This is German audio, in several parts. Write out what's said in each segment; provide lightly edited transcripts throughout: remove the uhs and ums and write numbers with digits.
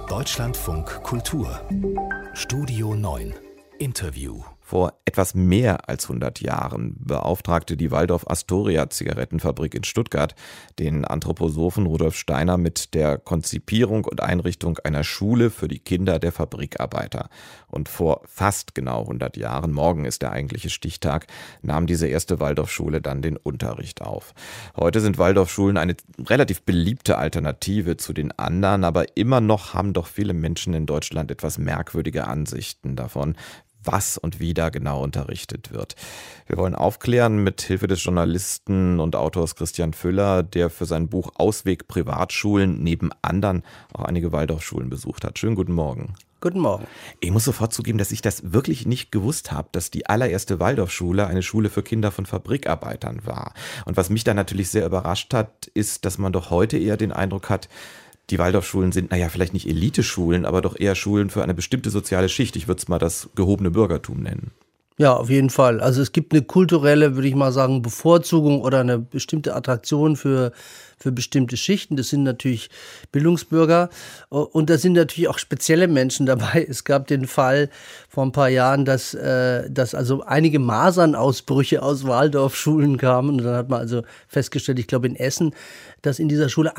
Deutschlandfunk Kultur Studio 9 Interview. Vor etwas mehr als 100 Jahren beauftragte die Waldorf-Astoria-Zigarettenfabrik in Stuttgart den Anthroposophen Rudolf Steiner mit der Konzipierung und Einrichtung einer Schule für die Kinder der Fabrikarbeiter. Und vor fast genau 100 Jahren, morgen ist der eigentliche Stichtag, nahm diese erste Waldorfschule dann den Unterricht auf. Heute sind Waldorfschulen eine relativ beliebte Alternative zu den anderen, aber immer noch haben doch viele Menschen in Deutschland etwas merkwürdige Ansichten davon, was und wie da genau unterrichtet wird. Wir wollen aufklären mit Hilfe des Journalisten und Autors Christian Füller, der für sein Buch Ausweg Privatschulen neben anderen auch einige Waldorfschulen besucht hat. Schönen guten Morgen. Guten Morgen. Ich muss sofort zugeben, dass ich das wirklich nicht gewusst habe, dass die allererste Waldorfschule eine Schule für Kinder von Fabrikarbeitern war. Und was mich da natürlich sehr überrascht hat, ist, dass man doch heute eher den Eindruck hat, die Waldorfschulen sind, vielleicht nicht Eliteschulen, aber doch eher Schulen für eine bestimmte soziale Schicht. Ich würde es mal das gehobene Bürgertum nennen. Ja, auf jeden Fall. Also es gibt eine kulturelle, würde ich mal sagen, Bevorzugung oder eine bestimmte Attraktion für bestimmte Schichten. Das sind natürlich Bildungsbürger und da sind natürlich auch spezielle Menschen dabei. Es gab den Fall vor ein paar Jahren, dass also einige Masernausbrüche aus Waldorfschulen kamen. Und dann hat man also festgestellt, ich glaube in Essen, dass in dieser Schule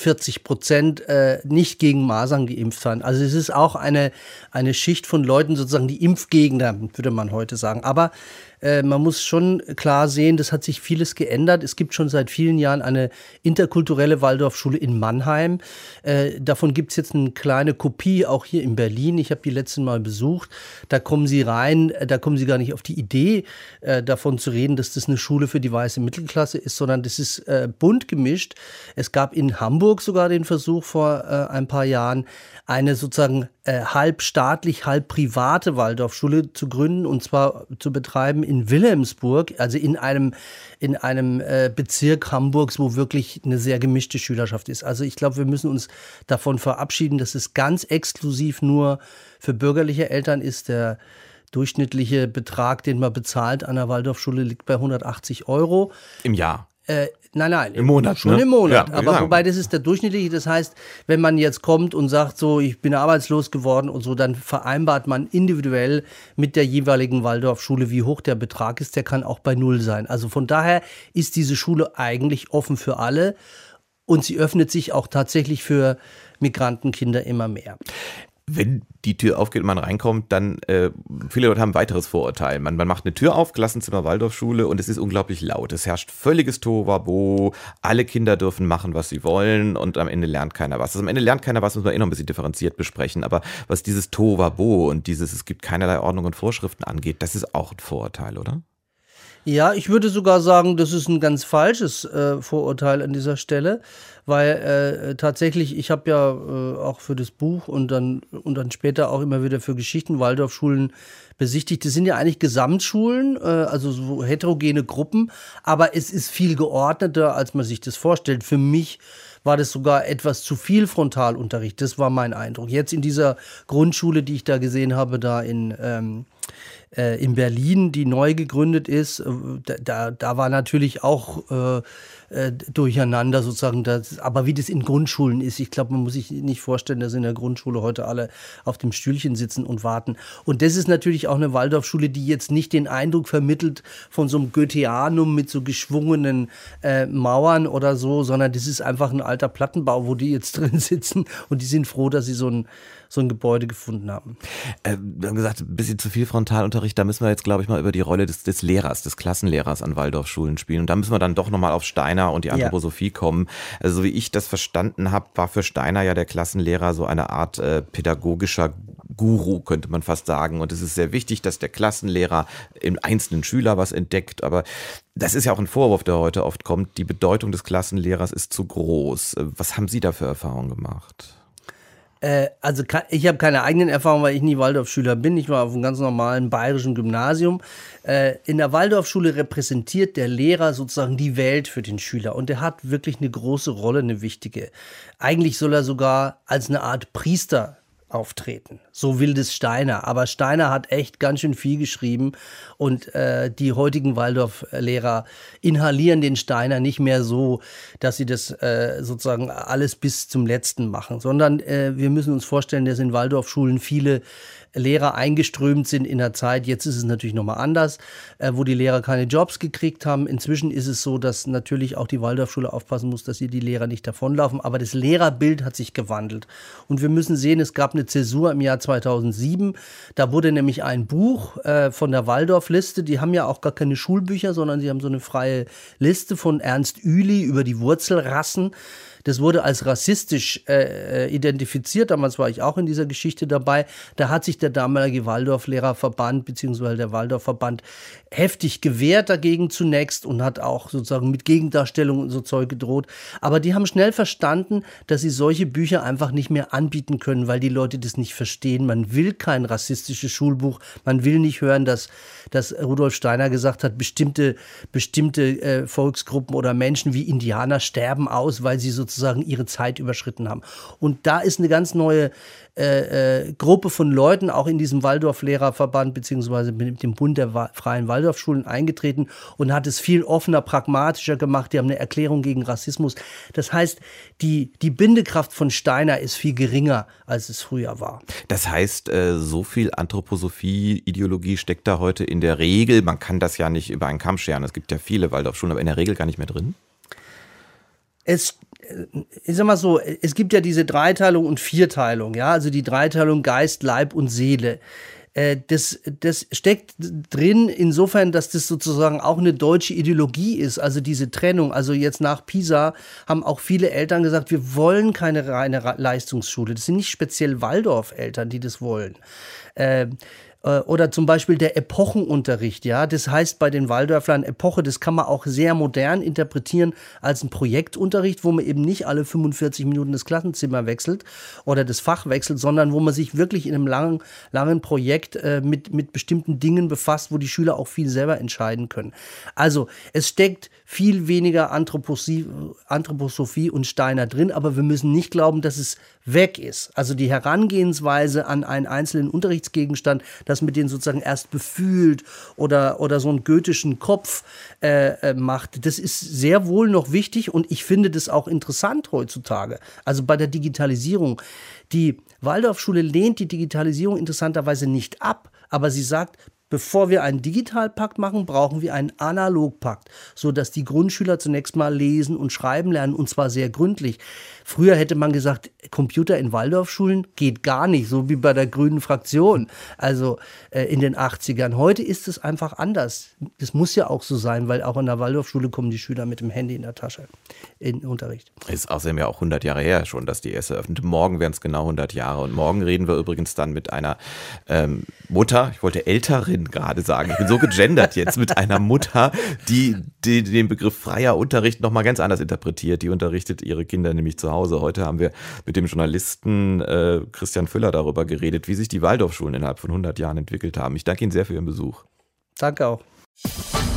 41% nicht gegen Masern geimpft waren. Also es ist auch eine Schicht von Leuten, sozusagen die Impfgegner, würde man heute sagen. Aber man muss schon klar sehen, das hat sich vieles geändert. Es gibt schon seit vielen Jahren eine interkulturelle Waldorfschule in Mannheim. Davon gibt es jetzt eine kleine Kopie, auch hier in Berlin. Ich habe die letzten Mal besucht. Da kommen Sie rein, da kommen Sie gar nicht auf die Idee, davon zu reden, dass das eine Schule für die weiße Mittelklasse ist, sondern das ist bunt gemischt. Es gab in Hamburg sogar den Versuch vor ein paar Jahren, eine sozusagen halb staatlich, halb private Waldorfschule zu gründen und zwar zu betreiben in Wilhelmsburg, also in einem Bezirk Hamburgs, wo wirklich eine sehr gemischte Schülerschaft ist. Also ich glaube, wir müssen uns davon verabschieden, dass es ganz exklusiv nur für bürgerliche Eltern ist. Der durchschnittliche Betrag, den man bezahlt an der Waldorfschule, liegt bei 180 €. Im Jahr? Nein. Im Monat, schon, ne? Im Monat. Ja, aber wobei, das ist der durchschnittliche. Das heißt, wenn man jetzt kommt und sagt, so, ich bin arbeitslos geworden und so, dann vereinbart man individuell mit der jeweiligen Waldorfschule, wie hoch der Betrag ist. Der kann auch bei 0 sein. Also von daher ist diese Schule eigentlich offen für alle und sie öffnet sich auch tatsächlich für Migrantenkinder immer mehr. Wenn die Tür aufgeht und man reinkommt, dann viele Leute haben ein weiteres Vorurteil. Man macht eine Tür auf, Klassenzimmer Waldorfschule, und es ist unglaublich laut. Es herrscht völliges Tohuwabohu, alle Kinder dürfen machen, was sie wollen, und am Ende lernt keiner was. Also am Ende lernt keiner was, muss man noch ein bisschen differenziert besprechen. Aber was dieses Tohuwabohu und es gibt keinerlei Ordnung und Vorschriften angeht, das ist auch ein Vorurteil, oder? Ja, ich würde sogar sagen, das ist ein ganz falsches Vorurteil an dieser Stelle, weil tatsächlich, ich habe ja auch für das Buch und dann später auch immer wieder für Geschichten Waldorfschulen besichtigt. Das sind ja eigentlich Gesamtschulen, also so heterogene Gruppen, aber es ist viel geordneter, als man sich das vorstellt. Für mich war das sogar etwas zu viel Frontalunterricht. Das war mein Eindruck. Jetzt in dieser Grundschule, die ich da gesehen habe, da in Berlin, die neu gegründet ist, da war natürlich auch durcheinander sozusagen. Aber wie das in Grundschulen ist, ich glaube, man muss sich nicht vorstellen, dass in der Grundschule heute alle auf dem Stühlchen sitzen und warten. Und das ist natürlich auch eine Waldorfschule, die jetzt nicht den Eindruck vermittelt von so einem Goetheanum mit so geschwungenen Mauern oder so, sondern das ist einfach ein alter Plattenbau, wo die jetzt drin sitzen und die sind froh, dass sie so ein Gebäude gefunden haben. Wir haben gesagt, ein bisschen zu viel Frontalunterricht, da müssen wir jetzt, glaube ich, mal über die Rolle des Lehrers, des Klassenlehrers an Waldorfschulen spielen. Und da müssen wir dann doch nochmal auf Steiner und die Anthroposophie kommen. Also so wie ich das verstanden habe, war für Steiner ja der Klassenlehrer so eine Art pädagogischer Guru, könnte man fast sagen. Und es ist sehr wichtig, dass der Klassenlehrer im einzelnen Schüler was entdeckt. Aber das ist ja auch ein Vorwurf, der heute oft kommt. Die Bedeutung des Klassenlehrers ist zu groß. Was haben Sie da für Erfahrungen gemacht? Also ich habe keine eigenen Erfahrungen, weil ich nie Waldorfschüler bin. Ich war auf einem ganz normalen bayerischen Gymnasium. In der Waldorfschule repräsentiert der Lehrer sozusagen die Welt für den Schüler. Und er hat wirklich eine große Rolle, eine wichtige. Eigentlich soll er sogar als eine Art Priester auftreten. so will das Steiner. Aber Steiner hat echt ganz schön viel geschrieben und die heutigen Waldorf-Lehrer inhalieren den Steiner nicht mehr so, dass sie das sozusagen alles bis zum Letzten machen, sondern wir müssen uns vorstellen, dass in Waldorfschulen viele Lehrer eingeströmt sind in der Zeit. Jetzt ist es natürlich nochmal anders, wo die Lehrer keine Jobs gekriegt haben. Inzwischen ist es so, dass natürlich auch die Waldorfschule aufpassen muss, dass hier die Lehrer nicht davonlaufen. Aber das Lehrerbild hat sich gewandelt. Und wir müssen sehen, es gab eine Zäsur im Jahr 2007. Da wurde nämlich ein Buch von der Waldorfliste. Die haben ja auch gar keine Schulbücher, sondern sie haben so eine freie Liste von Ernst Ueli über die Wurzelrassen. Das wurde als rassistisch identifiziert. Damals war ich auch in dieser Geschichte dabei. Da hat sich der damalige Waldorflehrerverband bzw. der Waldorfverband heftig gewehrt dagegen zunächst und hat auch sozusagen mit Gegendarstellung und so Zeug gedroht. Aber die haben schnell verstanden, dass sie solche Bücher einfach nicht mehr anbieten können, weil die Leute das nicht verstehen. Man will kein rassistisches Schulbuch. Man will nicht hören, dass Rudolf Steiner gesagt hat, bestimmte Volksgruppen oder Menschen wie Indianer sterben aus, weil sie sozusagen ihre Zeit überschritten haben. Und da ist eine ganz neue Gruppe von Leuten auch in diesem Waldorflehrerverband beziehungsweise mit dem Bund der Freien Waldorfschulen eingetreten und hat es viel offener, pragmatischer gemacht. Die haben eine Erklärung gegen Rassismus. Das heißt, die Bindekraft von Steiner ist viel geringer, als es früher war. Das heißt, so viel Anthroposophie-Ideologie steckt da heute in der Regel, man kann das ja nicht über einen Kamm scheren, es gibt ja viele Waldorfschulen, aber in der Regel gar nicht mehr drin? Ich sag mal so, es gibt ja diese Dreiteilung und Vierteilung, ja, also die Dreiteilung Geist, Leib und Seele. Das steckt drin insofern, dass das sozusagen auch eine deutsche Ideologie ist, also diese Trennung. Also jetzt nach Pisa haben auch viele Eltern gesagt, wir wollen keine reine Leistungsschule. Das sind nicht speziell Waldorf-Eltern, die das wollen. Oder zum Beispiel der Epochenunterricht, ja, das heißt bei den Waldorflern Epoche, das kann man auch sehr modern interpretieren als ein Projektunterricht, wo man eben nicht alle 45 Minuten das Klassenzimmer wechselt oder das Fach wechselt, sondern wo man sich wirklich in einem langen Projekt mit bestimmten Dingen befasst, wo die Schüler auch viel selber entscheiden können. Also es steckt viel weniger Anthroposophie und Steiner drin, aber wir müssen nicht glauben, dass es weg ist. Also die Herangehensweise an einen einzelnen Unterrichtsgegenstand, dass man den sozusagen erst befühlt oder so einen goethischen Kopf macht, das ist sehr wohl noch wichtig und ich finde das auch interessant heutzutage. Also bei der Digitalisierung. Die Waldorfschule lehnt die Digitalisierung interessanterweise nicht ab, aber sie sagt, bevor wir einen Digitalpakt machen, brauchen wir einen Analogpakt, sodass die Grundschüler zunächst mal lesen und schreiben lernen, und zwar sehr gründlich. Früher hätte man gesagt, Computer in Waldorfschulen geht gar nicht, so wie bei der Grünen Fraktion, also in den 80ern. Heute ist es einfach anders. Das muss ja auch so sein, weil auch in der Waldorfschule kommen die Schüler mit dem Handy in der Tasche in den Unterricht. Ist außerdem ja auch 100 Jahre her schon, dass die erste öffnete. Morgen wären es genau 100 Jahre. Und morgen reden wir übrigens dann mit einer Mutter, ich wollte Älterin gerade sagen, ich bin so gegendert jetzt, mit einer Mutter, die den Begriff freier Unterricht nochmal ganz anders interpretiert. Die unterrichtet ihre Kinder nämlich zu Hause. Heute haben wir mit dem Journalisten Christian Füller darüber geredet, wie sich die Waldorfschulen innerhalb von 100 Jahren entwickelt haben. Ich danke Ihnen sehr für Ihren Besuch. Danke auch.